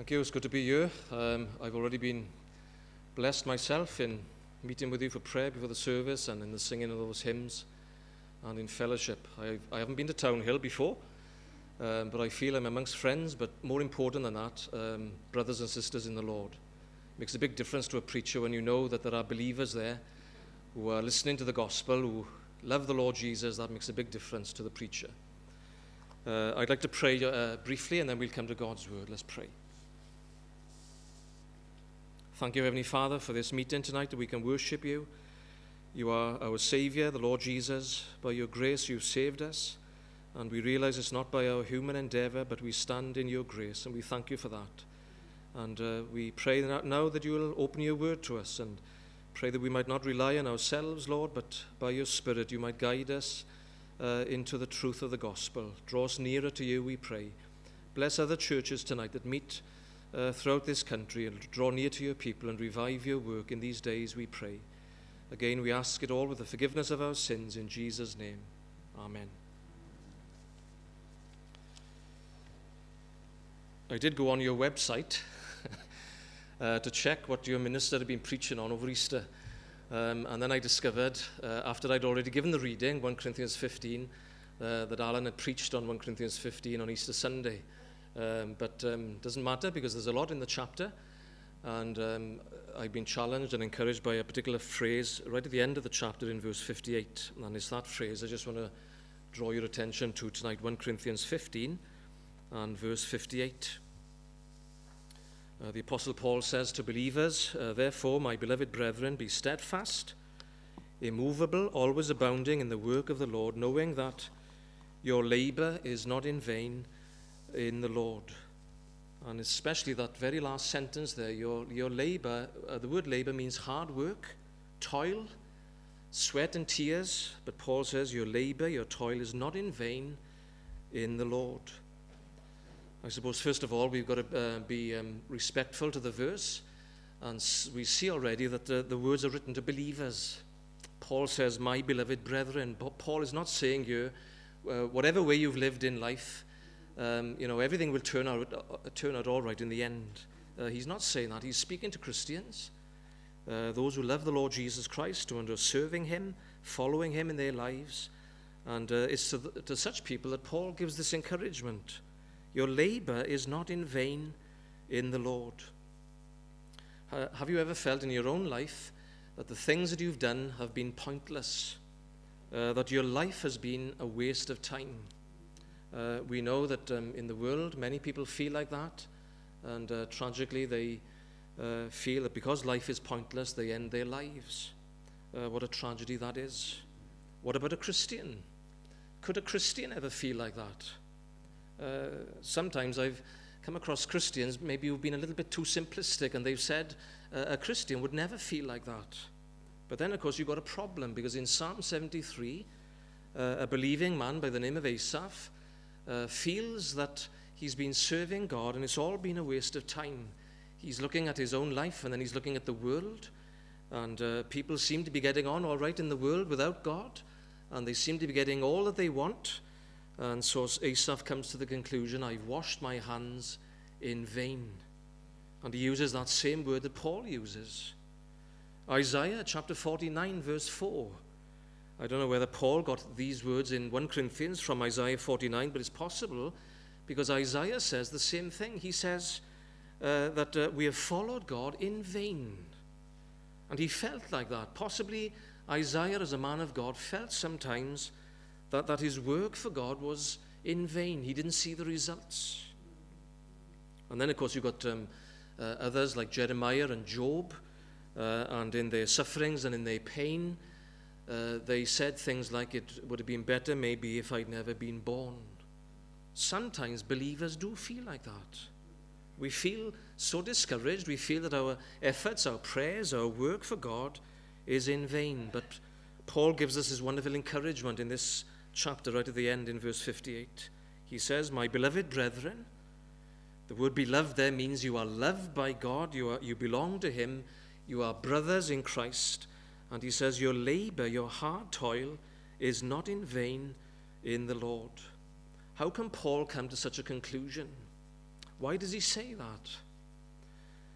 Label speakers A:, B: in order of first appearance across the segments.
A: Thank you. It's good to be here. I've already been blessed myself in meeting with you for prayer before the service and in the singing of those hymns and in fellowship. I haven't been to Town Hill before, but I feel I'm amongst friends, but more important than that, brothers and sisters in the Lord. It makes a big difference to a preacher when you know that there are believers there who are listening to the gospel, who love the Lord Jesus. That makes a big difference to the preacher. I'd like to pray briefly, and then we'll come to God's word. Let's pray. Thank you, Heavenly Father, for this meeting tonight, that we can worship you. You are our Savior, the Lord Jesus. By your grace, you've saved us, and we realize it's not by our human endeavor, but we stand in your grace, and we thank you for that. And we pray now that you will open your word to us, and pray that we might not rely on ourselves, Lord, but by your Spirit you might guide us into the truth of the gospel. Draw us nearer to you, we pray. Bless other churches tonight that meet throughout this country, and draw near to your people and revive your work in these days, we pray. Again, we ask it all with the forgiveness of our sins in Jesus' name. Amen. I did go on your website to check what your minister had been preaching on over Easter. And then I discovered, after I'd already given the reading, 1 Corinthians 15, that Alan had preached on 1 Corinthians 15 on Easter Sunday. But it doesn't matter, because there's a lot in the chapter, and I've been challenged and encouraged by a particular phrase right at the end of the chapter in verse 58, and it's that phrase I just want to draw your attention to tonight. 1 Corinthians 15 and verse 58. The Apostle Paul says to believers, "Therefore, my beloved brethren, be steadfast, immovable, always abounding in the work of the Lord, knowing that your labor is not in vain in the Lord." And especially that very last sentence there, your labor, the word labor means hard work, toil, sweat and tears. But Paul says your labor, your toil is not in vain in the Lord. I suppose, first of all, we've got to be respectful to the verse. And we see already that the words are written to believers. Paul says, "My beloved brethren." Paul is not saying here, whatever way you've lived in life, everything will turn out all right in the end. He's not saying that. He's speaking to Christians, those who love the Lord Jesus Christ, who are serving him, following him in their lives. And it's to such people that Paul gives this encouragement. Your labor is not in vain in the Lord. Have you ever felt in your own life that the things that you've done have been pointless, that your life has been a waste of time? We know that in the world, many people feel like that, and tragically they feel that because life is pointless, they end their lives. What a tragedy that is. What about a Christian? Could a Christian ever feel like that? Sometimes I've come across Christians, maybe who've been a little bit too simplistic, and they've said a Christian would never feel like that. But then, of course, you've got a problem, because in Psalm 73, a believing man by the name of Asaph feels that he's been serving God and it's all been a waste of time. He's looking at his own life, and then he's looking at the world, and people seem to be getting on all right in the world without God, and they seem to be getting all that they want. And so Asaph comes to the conclusion, "I've washed my hands in vain." And he uses that same word that Paul uses. Isaiah chapter 49 verse 4. I don't know whether Paul got these words in 1 Corinthians from Isaiah 49, but it's possible, because Isaiah says the same thing. He says that we have followed God in vain. And he felt like that. Possibly Isaiah, as a man of God, felt sometimes that his work for God was in vain. He didn't see the results. And then, of course, you've got others like Jeremiah and Job, and in their sufferings and in their pain, they said things like, "It would have been better maybe if I'd never been born." Sometimes believers do feel like that. We feel so discouraged. We feel that our efforts, our prayers, our work for God is in vain. But Paul gives us his wonderful encouragement in this chapter right at the end in verse 58. He says, "My beloved brethren," the word beloved there means you are loved by God, you belong to him, you are brothers in Christ. And he says, "Your labor, your hard toil is not in vain in the Lord." How can Paul come to such a conclusion? Why does he say that?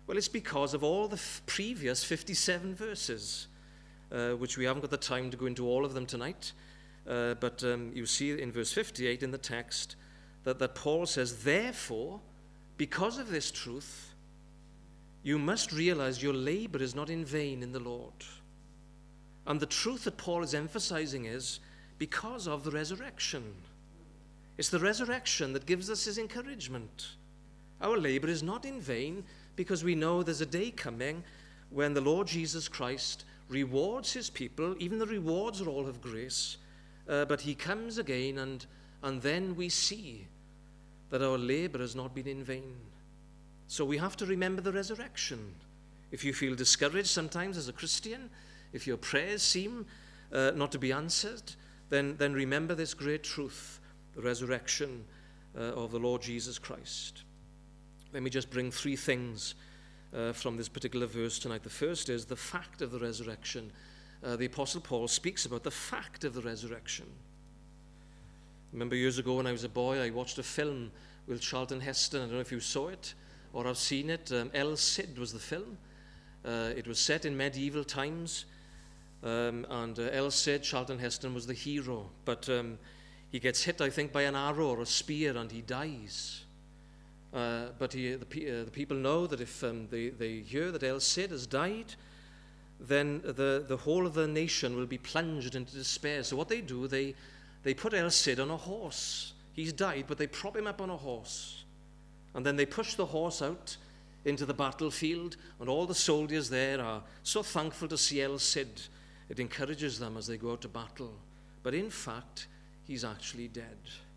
A: Well, it's because of all the previous 57 verses, which we haven't got the time to go into all of them tonight. But you see in verse 58 in the text that Paul says, therefore, because of this truth, you must realize your labor is not in vain in the Lord. And the truth that Paul is emphasizing is because of the resurrection. It's the resurrection that gives us his encouragement. Our labor is not in vain because we know there's a day coming when the Lord Jesus Christ rewards his people. Even the rewards are all of grace. But he comes again, and then we see that our labor has not been in vain. So we have to remember the resurrection. If you feel discouraged sometimes as a Christian, if your prayers seem not to be answered, then remember this great truth, the resurrection of the Lord Jesus Christ. Let me just bring three things from this particular verse tonight. The first is the fact of the resurrection. The Apostle Paul speaks about the fact of the resurrection. I remember years ago when I was a boy, I watched a film with Charlton Heston. I don't know if you saw it or have seen it. El Cid was the film. It was set in medieval times. And El Cid, Charlton Heston, was the hero. But he gets hit, I think, by an arrow or a spear, and he dies. But the people know that if they hear that El Cid has died, then the whole of the nation will be plunged into despair. So what they do, they put El Cid on a horse. He's died, but they prop him up on a horse. And then they push the horse out into the battlefield, and all the soldiers there are so thankful to see El Cid. It encourages them as they go out to battle. But in fact, he's actually dead.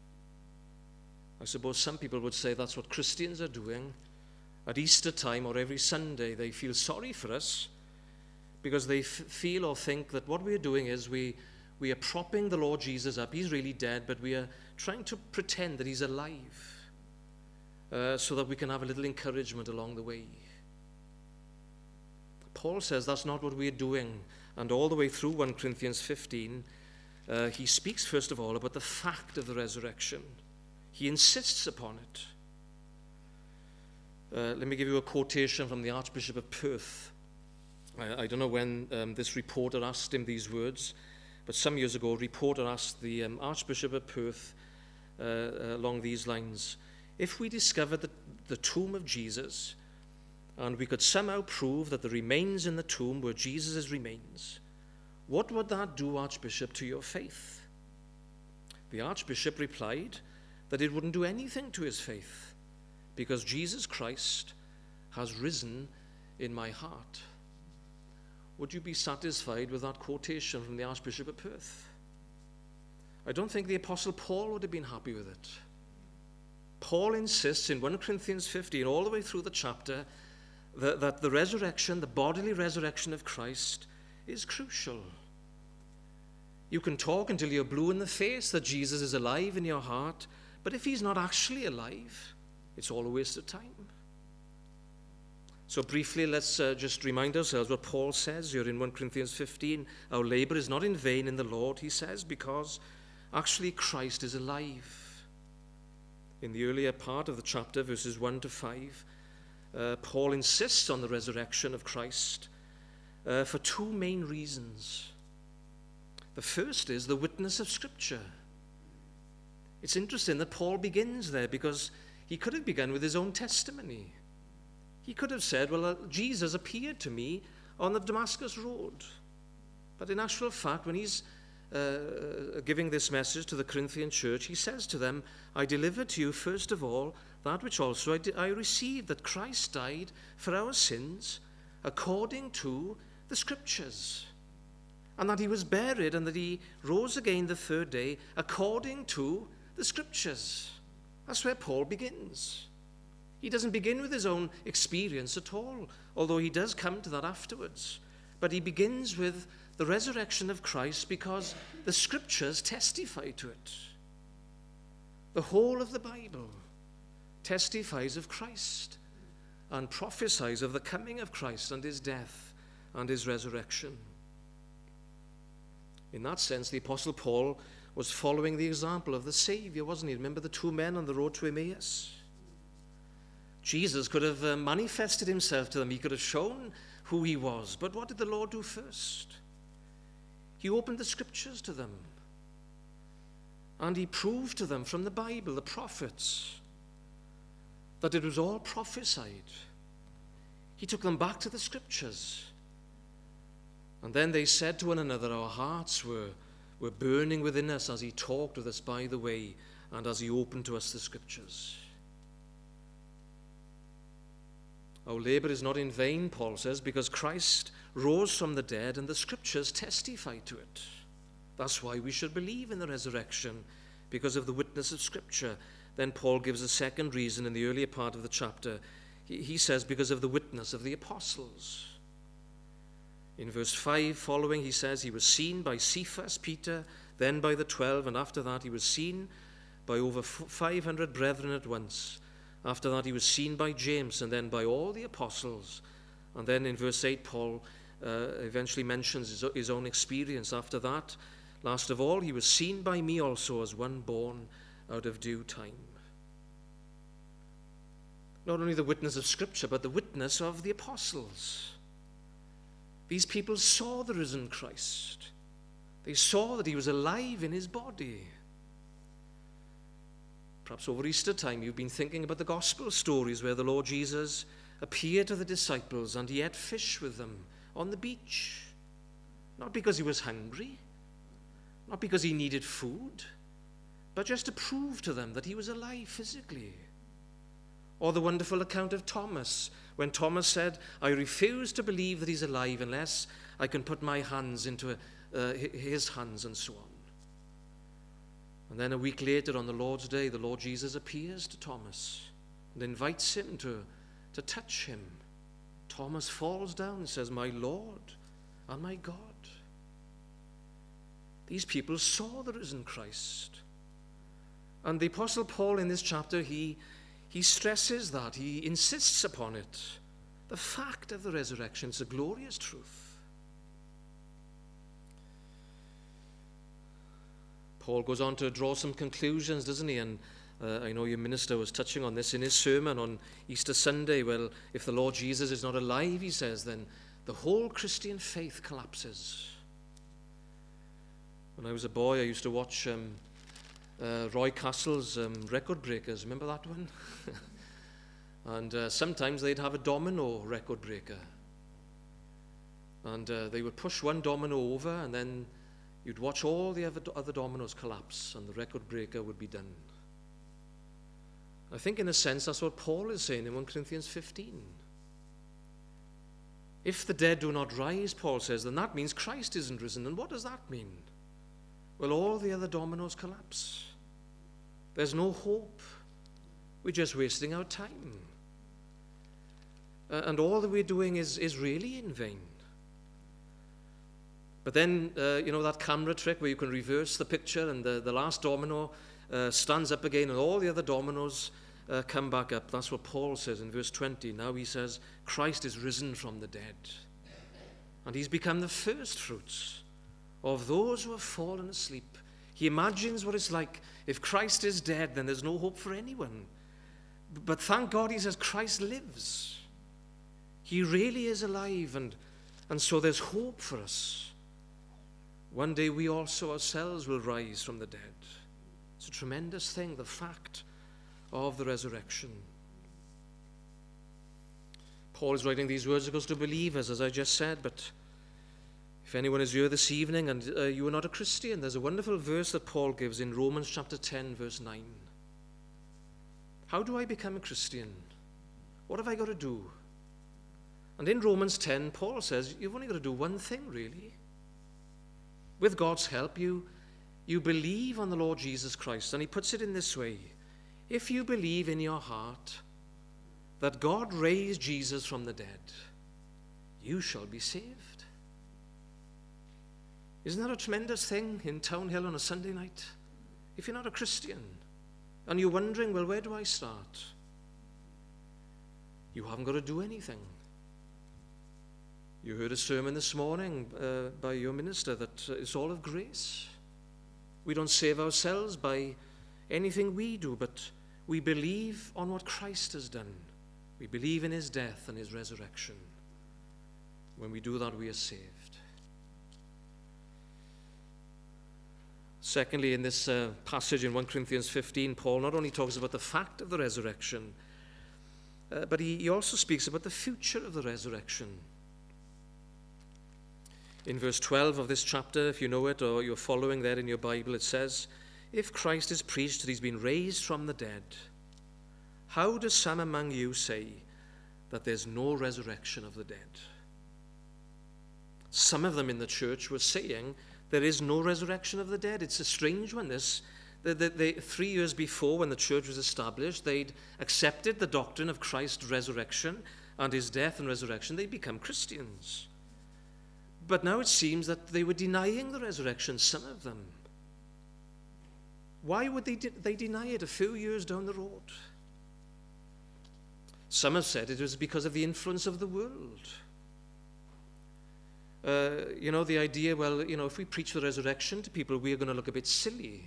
A: I suppose some people would say that's what Christians are doing. At Easter time or every Sunday, they feel sorry for us because they feel or think that what we are doing is we are propping the Lord Jesus up. He's really dead, but we are trying to pretend that he's alive so that we can have a little encouragement along the way. Paul says that's not what we are doing. And all the way through 1 Corinthians 15, he speaks first of all about the fact of the resurrection. He insists upon it. Let me give you a quotation from the Archbishop of Perth. I don't know when this reporter asked him these words, but some years ago a reporter asked the Archbishop of Perth along these lines, if we discovered the tomb of Jesus and we could somehow prove that the remains in the tomb were Jesus' remains, what would that do, Archbishop, to your faith? The Archbishop replied that it wouldn't do anything to his faith because Jesus Christ has risen in my heart. Would you be satisfied with that quotation from the Archbishop of Perth? I don't think the Apostle Paul would have been happy with it. Paul insists in 1 Corinthians 15, all the way through the chapter, that the resurrection, the bodily resurrection of Christ, is crucial. You can talk until you're blue in the face that Jesus is alive in your heart, but if he's not actually alive, it's all a waste of time. So briefly, let's just remind ourselves what Paul says here in 1 Corinthians 15. Our labor is not in vain in the Lord, he says, because actually Christ is alive. In the earlier part of the chapter, verses 1 to 5, Paul insists on the resurrection of Christ for two main reasons. The first is the witness of Scripture. It's interesting that Paul begins there because he could have begun with his own testimony. He could have said, well, Jesus appeared to me on the Damascus road. But in actual fact, when he's giving this message to the Corinthian church, he says to them, I delivered to you first of all that which also I received, that Christ died for our sins according to the Scriptures, and that he was buried and that he rose again the third day according to the Scriptures. That's where Paul begins. He doesn't begin with his own experience at all, although he does come to that afterwards. But he begins with the resurrection of Christ because the Scriptures testify to it. The whole of the Bible testifies of Christ and prophesies of the coming of Christ and his death and his resurrection. In that sense, the Apostle Paul was following the example of the Savior, wasn't he? Remember the two men on the road to Emmaus? Jesus could have manifested himself to them. He could have shown who he was. But what did the Lord do first? He opened the scriptures to them. And he proved to them from the Bible, the prophets, that it was all prophesied. He took them back to the scriptures. And then they said to one another, our hearts were burning within us as he talked with us by the way and as he opened to us the scriptures. Our labor is not in vain, Paul says, because Christ rose from the dead and the scriptures testify to it. That's why we should believe in the resurrection, because of the witness of scripture. Then Paul gives a second reason in the earlier part of the chapter. He says, because of the witness of the apostles. In verse 5 following, he says, he was seen by Cephas, Peter, then by the 12, and after that he was seen by over 500 brethren at once. After that he was seen by James, and then by all the apostles. And then in verse 8, Paul eventually mentions his own experience. After that, last of all, he was seen by me also as one born out of due time. Not only the witness of Scripture, but the witness of the apostles. These people saw the risen Christ. They saw that he was alive in his body. Perhaps over Easter time you've been thinking about the gospel stories where the Lord Jesus appeared to the disciples and he ate fish with them on the beach. Not because he was hungry, not because he needed food, but just to prove to them that he was alive physically. Or the wonderful account of Thomas, when Thomas said, I refuse to believe that he's alive unless I can put my hands into his hands, and so on. And then a week later on the Lord's Day, the Lord Jesus appears to Thomas and invites him to touch him. Thomas falls down and says, my Lord and my God. These people saw the risen Christ. And the Apostle Paul in this chapter, he stresses that. He insists upon it. The fact of the resurrection is a glorious truth. Paul goes on to draw some conclusions, doesn't he? And I know your minister was touching on this in his sermon on Easter Sunday. Well, if the Lord Jesus is not alive, he says, then the whole Christian faith collapses. When I was a boy, I used to watch Roy Castle's Record Breakers. Remember that one? And sometimes they'd have a domino record breaker. And they would push one domino over, and then you'd watch all the other dominoes collapse, and the record breaker would be done. I think in a sense that's what Paul is saying in 1 Corinthians 15. If the dead do not rise, Paul says, then that means Christ isn't risen. And what does that mean? Well, all the other dominoes collapse. There's no hope. We're just wasting our time. And all that we're doing is really in vain. But then, that camera trick where you can reverse the picture and the last domino stands up again and all the other dominoes come back up. That's what Paul says in verse 20. Now he says, Christ is risen from the dead. And he's become the first fruits of those who have fallen asleep. He imagines what it's like. If Christ is dead, then there's no hope for anyone. But thank God, he says, Christ lives. He really is alive, and so there's hope for us. One day we also ourselves will rise from the dead. It's a tremendous thing, the fact of the resurrection. Paul is writing these words, of course, to believers, as I just said, but if anyone is here this evening and you are not a Christian, there's a wonderful verse that Paul gives in Romans chapter 10, verse 9. How do I become a Christian? What have I got to do? And in Romans 10, Paul says, you've only got to do one thing, really. With God's help, you believe on the Lord Jesus Christ. And he puts it in this way. If you believe in your heart that God raised Jesus from the dead, you shall be saved. Isn't that a tremendous thing in Townhill on a Sunday night? If you're not a Christian and you're wondering, well, where do I start? You haven't got to do anything. You heard a sermon this morning by your minister that it's all of grace. We don't save ourselves by anything we do, but we believe on what Christ has done. We believe in his death and his resurrection. When we do that, we are saved. Secondly, in this passage in 1 Corinthians 15, Paul not only talks about the fact of the resurrection, but he also speaks about the future of the resurrection. In verse 12 of this chapter, if you know it or you're following there in your Bible, it says, "If Christ is preached that he's been raised from the dead, how do some among you say that there's no resurrection of the dead?" Some of them in the church were saying there is no resurrection of the dead. It's a strange one, this. 3 years before, when the church was established, they'd accepted the doctrine of Christ's resurrection and his death and resurrection. They'd become Christians. But now it seems that they were denying the resurrection, some of them. Why would they deny it a few years down the road? Some have said it was because of the influence of the world. The idea, if we preach the resurrection to people, we are going to look a bit silly.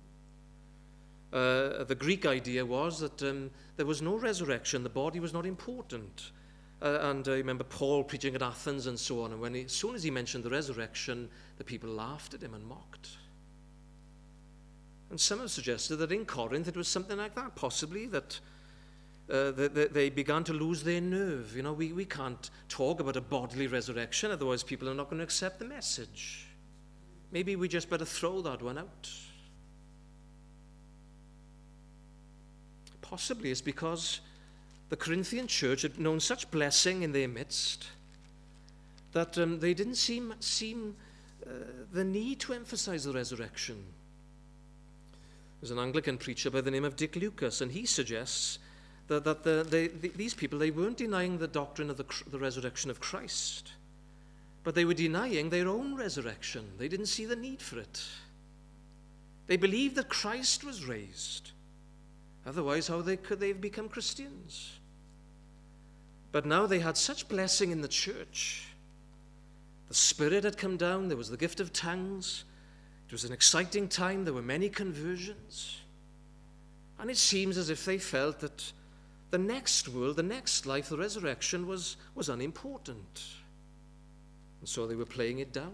A: The Greek idea was that there was no resurrection. The body was not important. And I remember Paul preaching at Athens and so on. And as soon as he mentioned the resurrection, the people laughed at him and mocked. And some have suggested that in Corinth it was something like that, possibly, that they began to lose their nerve. We can't talk about a bodily resurrection, otherwise people are not going to accept the message. Maybe we just better throw that one out. Possibly it's because the Corinthian church had known such blessing in their midst that they didn't seem the need to emphasize the resurrection. There's an Anglican preacher by the name of Dick Lucas, and he suggests that these people, they weren't denying the doctrine of the resurrection of Christ, but they were denying their own resurrection. They didn't see the need for it. They believed that Christ was raised. Otherwise, how could they have become Christians? But now they had such blessing in the church. The Spirit had come down. There was the gift of tongues. It was an exciting time. There were many conversions. And it seems as if they felt that the next world, the next life, the resurrection was unimportant. And so they were playing it down.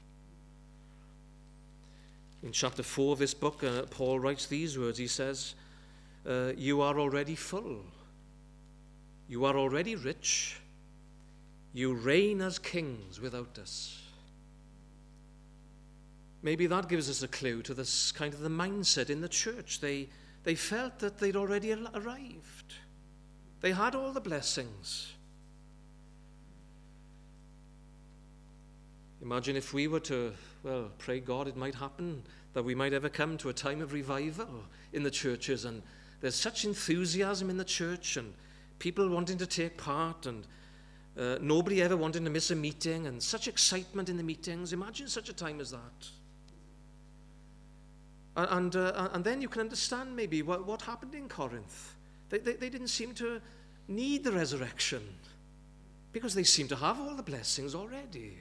A: In chapter 4 of this book, Paul writes these words. He says, "You are already full. You are already rich. You reign as kings without us." Maybe that gives us a clue to this kind of the mindset in the church. They felt that they'd already arrived. They had all the blessings. Imagine if we were to, pray God it might happen, that we might ever come to a time of revival in the churches, and there's such enthusiasm in the church, and people wanting to take part, and nobody ever wanting to miss a meeting, and such excitement in the meetings. Imagine such a time as that. And then you can understand maybe what happened in Corinth. They didn't seem to need the resurrection because they seemed to have all the blessings already.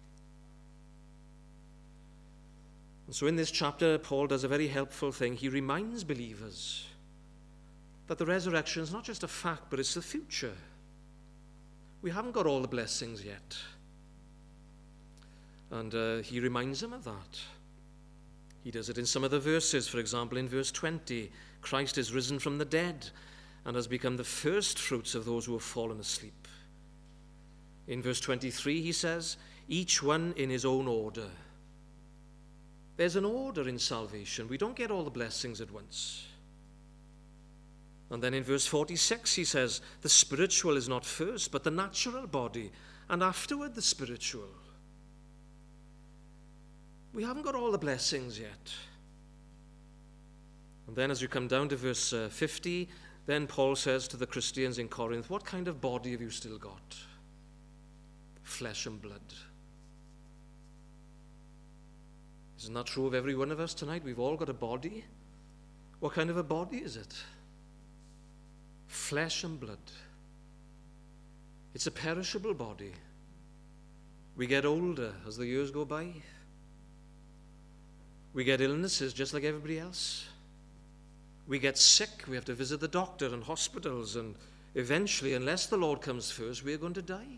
A: And so in this chapter, Paul does a very helpful thing. He reminds believers that the resurrection is not just a fact, but it's the future. We haven't got all the blessings yet. And he reminds them of that. He does it in some of the verses. For example, in verse 20, Christ is risen from the dead and has become the first fruits of those who have fallen asleep. In verse 23, he says, each one in his own order. There's an order in salvation. We don't get all the blessings at once. And then in verse 46, he says, the spiritual is not first, but the natural body, and afterward the spiritual. We haven't got all the blessings yet. And then as you come down to verse 50, then Paul says to the Christians in Corinth, what kind of body have you still got? Flesh and blood. Isn't that true of every one of us tonight? We've all got a body. What kind of a body is it? Flesh and blood. It's a perishable body. We get older as the years go by. We get illnesses just like everybody else. We get sick. We have to visit the doctor and hospitals and eventually, unless the Lord comes first, we're going to die.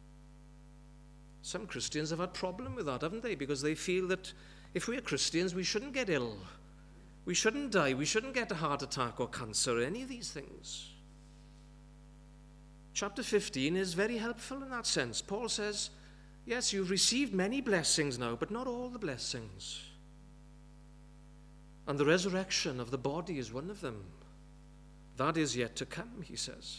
A: Some Christians have had problem with that, haven't they? Because they feel that if we're Christians, we shouldn't get ill. We shouldn't die. We shouldn't get a heart attack or cancer or any of these things. Chapter 15 is very helpful in that sense. Paul says, yes, you've received many blessings now, but not all the blessings. And the resurrection of the body is one of them. That is yet to come, he says.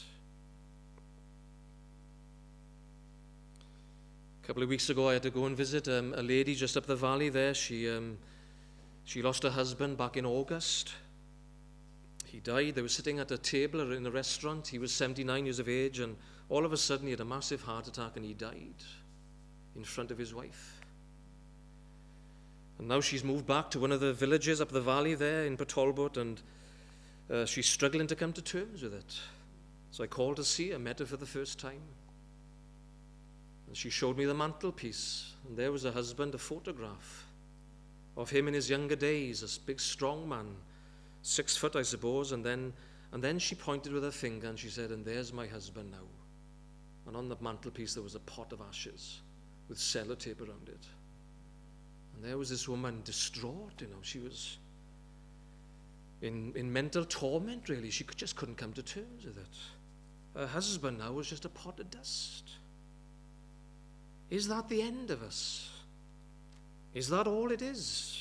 A: A couple of weeks ago, I had to go and visit a lady just up the valley there. She lost her husband back in August. He died. They were sitting at a table in a restaurant. He was 79 years of age, and all of a sudden he had a massive heart attack and he died in front of his wife. And now she's moved back to one of the villages up the valley there in Port Talbot, and she's struggling to come to terms with it. So I called to see her, met her for the first time. And she showed me the mantelpiece, and there was her husband, a photograph of him in his younger days, a big strong man, 6 foot I suppose, and then she pointed with her finger and she said, and there's my husband now. And on the mantelpiece there was a pot of ashes with sellotape around it. And there was this woman distraught, she was in mental torment really. She just couldn't come to terms with it. Her husband now was just a pot of dust. Is that the end of us? Is that all it is?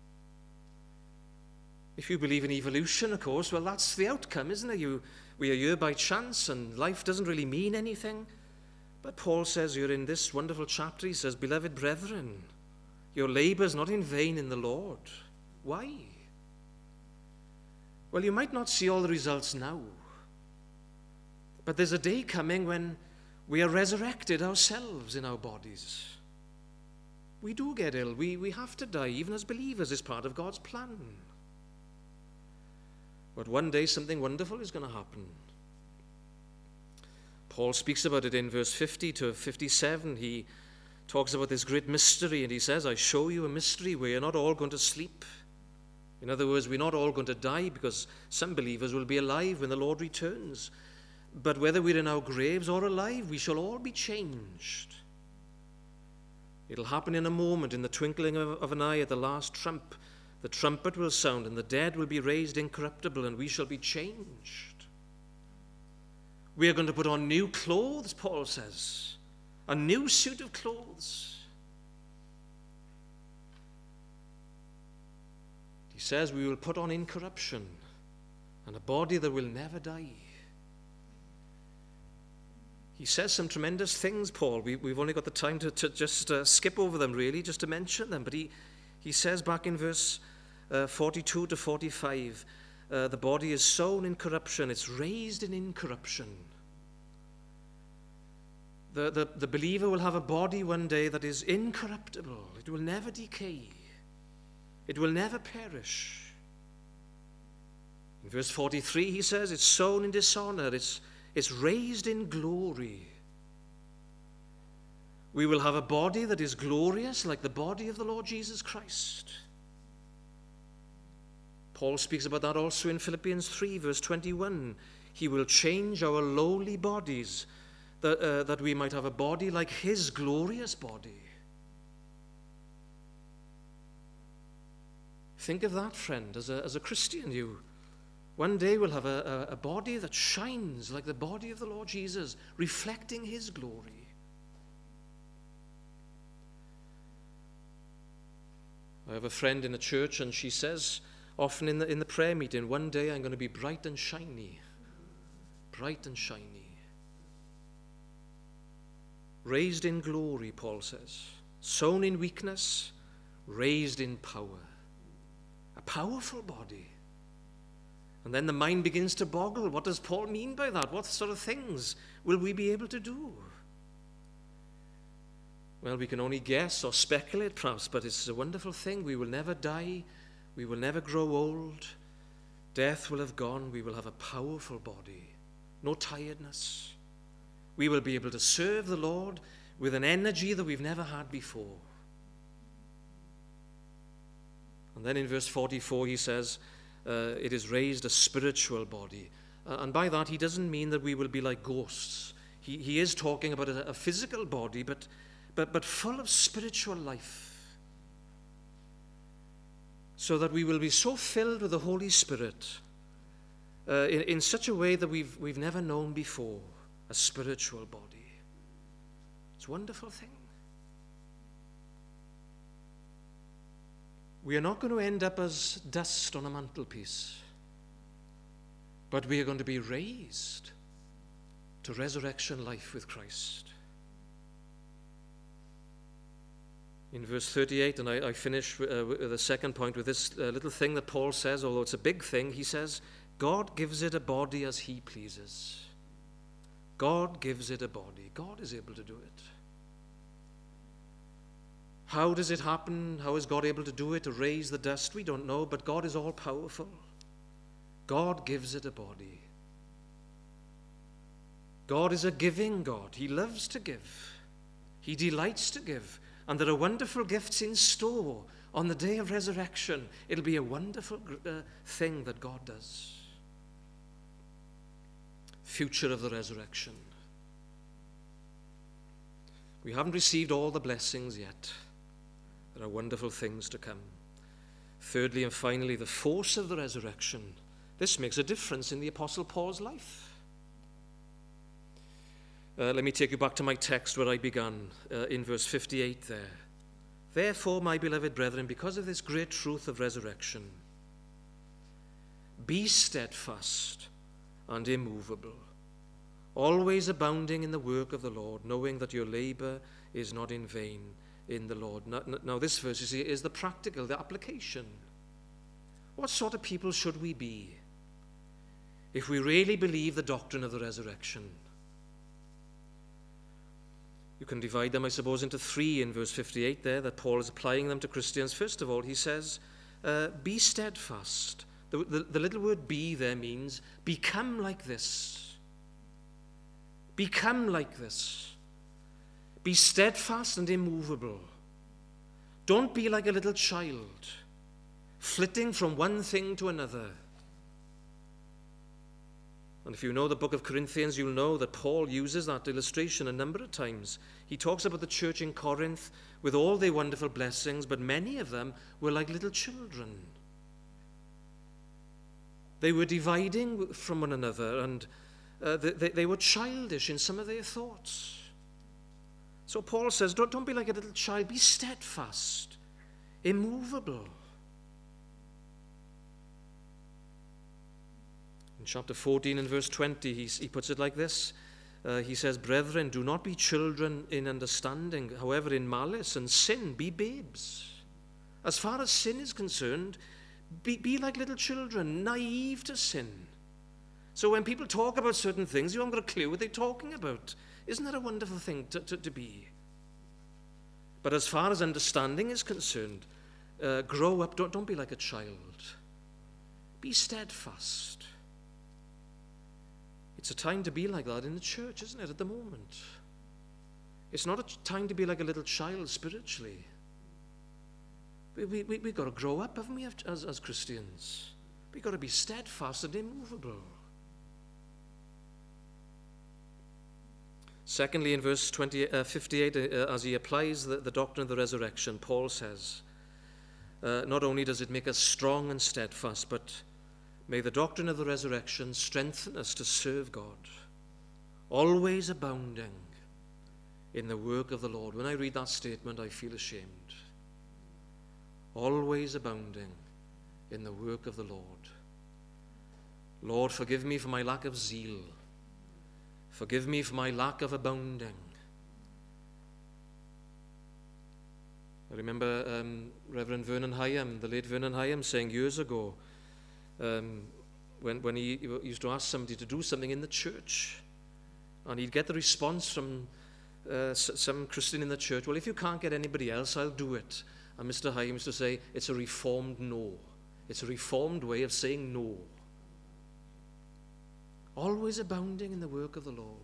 A: If you believe in evolution, of course, well, that's the outcome, isn't it? We are here by chance, and life doesn't really mean anything. But Paul says here in this wonderful chapter, he says, beloved brethren, your labor is not in vain in the Lord. Why? Well, you might not see all the results now, but there's a day coming when we are resurrected ourselves in our bodies. We do get ill. We have to die, even as believers. It's part of God's plan. But one day something wonderful is going to happen. Paul speaks about it in verse 50 to 57. He talks about this great mystery, and he says, I show you a mystery where you're not all going to sleep. In other words, we're not all going to die, because some believers will be alive when the Lord returns. But whether we're in our graves or alive, we shall all be changed. It'll happen in a moment, in the twinkling of an eye, at the last trump. The trumpet will sound, and the dead will be raised incorruptible, and we shall be changed. We are going to put on new clothes, Paul says. A new suit of clothes. He says we will put on incorruption and a body that will never die. He says some tremendous things, Paul. We've only got the time to just skip over them, really, just to mention them. But he says back in verse 42 to 45, the body is sown in corruption, it's raised in incorruption. The believer will have a body one day that is incorruptible. It will never decay. It will never perish. In verse 43, he says, it's sown in dishonor, it's raised in glory. We will have a body that is glorious, like the body of the Lord Jesus Christ. Paul speaks about that also in Philippians 3, verse 21. He will change our lowly bodies, that we might have a body like his glorious body. Think of that, friend, as a Christian. You one day will have a body that shines like the body of the Lord Jesus, reflecting his glory. I have a friend in a church, and she says often in the prayer meeting, one day I'm going to be bright and shiny. Bright and shiny. Raised in glory, Paul says. Sown in weakness, raised in power. A powerful body. And then the mind begins to boggle. What does Paul mean by that? What sort of things will we be able to do? Well, we can only guess or speculate perhaps, but it's a wonderful thing. We will never die. We will never grow old. Death will have gone. We will have a powerful body. No tiredness. We will be able to serve the Lord with an energy that we've never had before. And then in verse 44 he says, it is raised a spiritual body, And by that, he doesn't mean that we will be like ghosts. He is talking about a physical body, but full of spiritual life. So that we will be so filled with the Holy Spirit in such a way that we've never known before, a spiritual body. It's a wonderful thing. We are not going to end up as dust on a mantelpiece, but we are going to be raised to resurrection life with Christ. In verse 38, and I finish with the second point with this little thing that Paul says, although it's a big thing, he says, God gives it a body as he pleases. God gives it a body. God is able to do it. How does it happen? How is God able to do it, to raise the dust? We don't know, but God is all-powerful. God gives it a body. God is a giving God. He loves to give. He delights to give. And there are wonderful gifts in store on the day of resurrection. It'll be a wonderful thing that God does. Future of the resurrection. We haven't received all the blessings yet. There are wonderful things to come. Thirdly and finally, the force of the resurrection. This makes a difference in the Apostle Paul's life. Let me take you back to my text where I began, in verse 58 there. Therefore, my beloved brethren, because of this great truth of resurrection, be steadfast and immovable, always abounding in the work of the Lord, knowing that your labor is not in vain in the Lord. Now this verse, you see, is the practical, the application. What sort of people should we be if we really believe the doctrine of the resurrection? You can divide them, I suppose, into three in verse 58 there, that Paul is applying them to Christians. First of all, he says, be steadfast. The little word be there means become like this. Become like this. Be steadfast and immovable. Don't be like a little child, flitting from one thing to another. And if you know the book of Corinthians, you'll know that Paul uses that illustration a number of times. He talks about the church in Corinth with all their wonderful blessings, but many of them were like little children. They were dividing from one another, and they were childish in some of their thoughts. So Paul says, don't be like a little child, be steadfast, immovable. In chapter 14 and verse 20, he puts it like this. He says, brethren, do not be children in understanding, however in malice and sin, be babes. As far as sin is concerned, be like little children, naive to sin. So when people talk about certain things, you haven't got a clue what they're talking about. Isn't that a wonderful thing to be? But as far as understanding is concerned, grow up, don't be like a child. Be steadfast. It's a time to be like that in the church, isn't it, at the moment? It's not a time to be like a little child spiritually. We've got to grow up, haven't we, as Christians? We've got to be steadfast and immovable. Secondly, in verse 58, as he applies the doctrine of the resurrection, Paul says, not only does it make us strong and steadfast, but may the doctrine of the resurrection strengthen us to serve God, always abounding in the work of the Lord. When I read that statement, I feel ashamed. Always abounding in the work of the Lord. Lord, forgive me for my lack of zeal. Forgive me for my lack of abounding. I remember Reverend Vernon Hyam, the late Vernon Hyam, saying years ago, when he used to ask somebody to do something in the church, and he'd get the response from some Christian in the church, well, if you can't get anybody else, I'll do it. And Mr. Hyam used to say, it's a reformed no. It's a reformed way of saying no. Always abounding in the work of the Lord.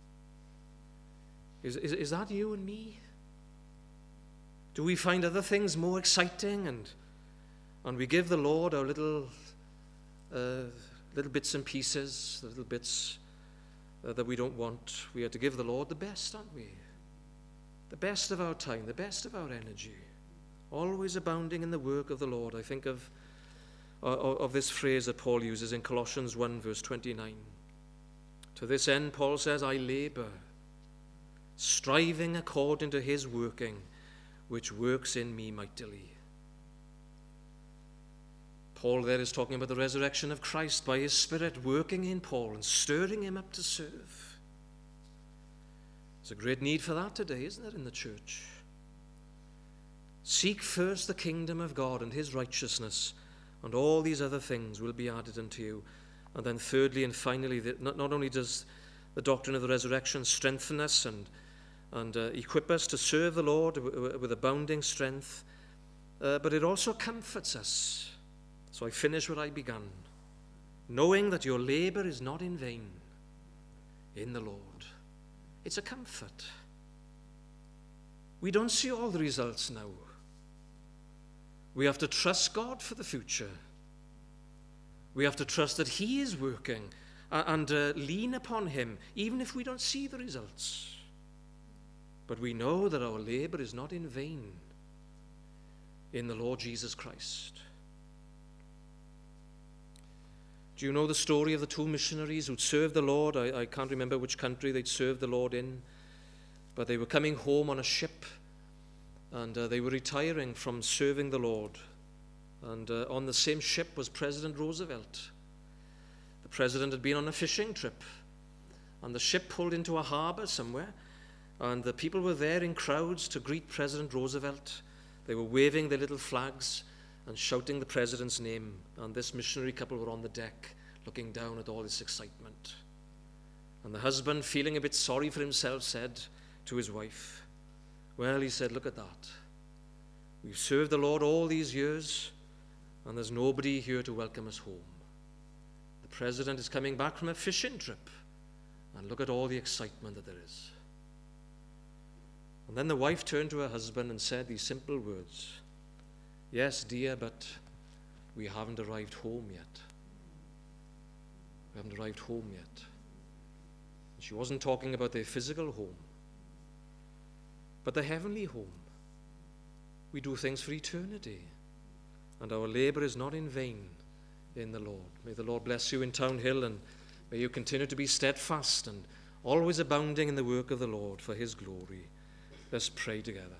A: Is that you and me? Do we find other things more exciting, and we give the Lord our little little bits and pieces, the little bits that we don't want. We are to give the Lord the best, aren't we? The best of our time, the best of our energy, always abounding in the work of the Lord. I think of this phrase that Paul uses in Colossians 1, verse 29. To this end, Paul says, I labor, striving according to his working, which works in me mightily. Paul there is talking about the resurrection of Christ by his Spirit working in Paul and stirring him up to serve. There's a great need for that today, isn't there, in the church? Seek first the kingdom of God and his righteousness, and all these other things will be added unto you. And then thirdly and finally, not only does the doctrine of the resurrection strengthen us and equip us to serve the Lord with abounding strength, but it also comforts us. So I finish what I began, knowing that your labor is not in vain in the Lord. It's a comfort. We don't see all the results now. We have to trust God for the future. We have to trust that he is working and lean upon him, even if we don't see the results. But we know that our labor is not in vain in the Lord Jesus Christ. Do you know the story of the two missionaries who'd served the Lord? I can't remember which country they'd served the Lord in, but they were coming home on a ship, and they were retiring from serving the Lord. And on the same ship was President Roosevelt. The president had been on a fishing trip, and the ship pulled into a harbor somewhere, and the people were there in crowds to greet President Roosevelt. They were waving their little flags and shouting the president's name, and this missionary couple were on the deck looking down at all this excitement. And the husband, feeling a bit sorry for himself, said to his wife, well, he said, look at that. We've served the Lord all these years, and there's nobody here to welcome us home. The president is coming back from a fishing trip, and look at all the excitement that there is. And then the wife turned to her husband and said these simple words, yes, dear, but we haven't arrived home yet. We haven't arrived home yet. And she wasn't talking about their physical home, but the heavenly home. We do things for eternity, and our labor is not in vain in the Lord. May the Lord bless you in Town Hill, and may you continue to be steadfast and always abounding in the work of the Lord for his glory. Let's pray together.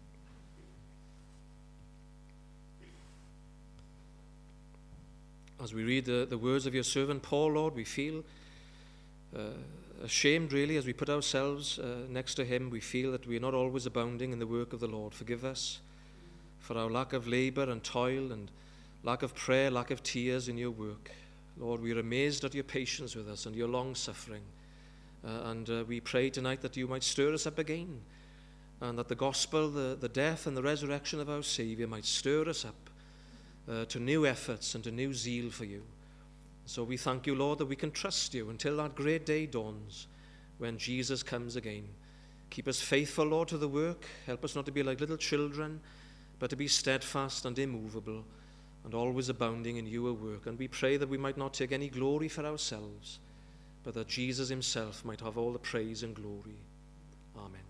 A: As we read the words of your servant Paul, Lord, we feel ashamed, really, as we put ourselves next to him. We feel that we are not always abounding in the work of the Lord. Forgive us for our lack of labor and toil and lack of prayer, lack of tears in your work. Lord, we are amazed at your patience with us and your long-suffering. And we pray tonight that you might stir us up again, and that the gospel, the death and the resurrection of our Savior might stir us up to new efforts and to new zeal for you. So we thank you, Lord, that we can trust you until that great day dawns when Jesus comes again. Keep us faithful, Lord, to the work. Help us not to be like little children, but to be steadfast and immovable and always abounding in your work. And we pray that we might not take any glory for ourselves, but that Jesus himself might have all the praise and glory. Amen.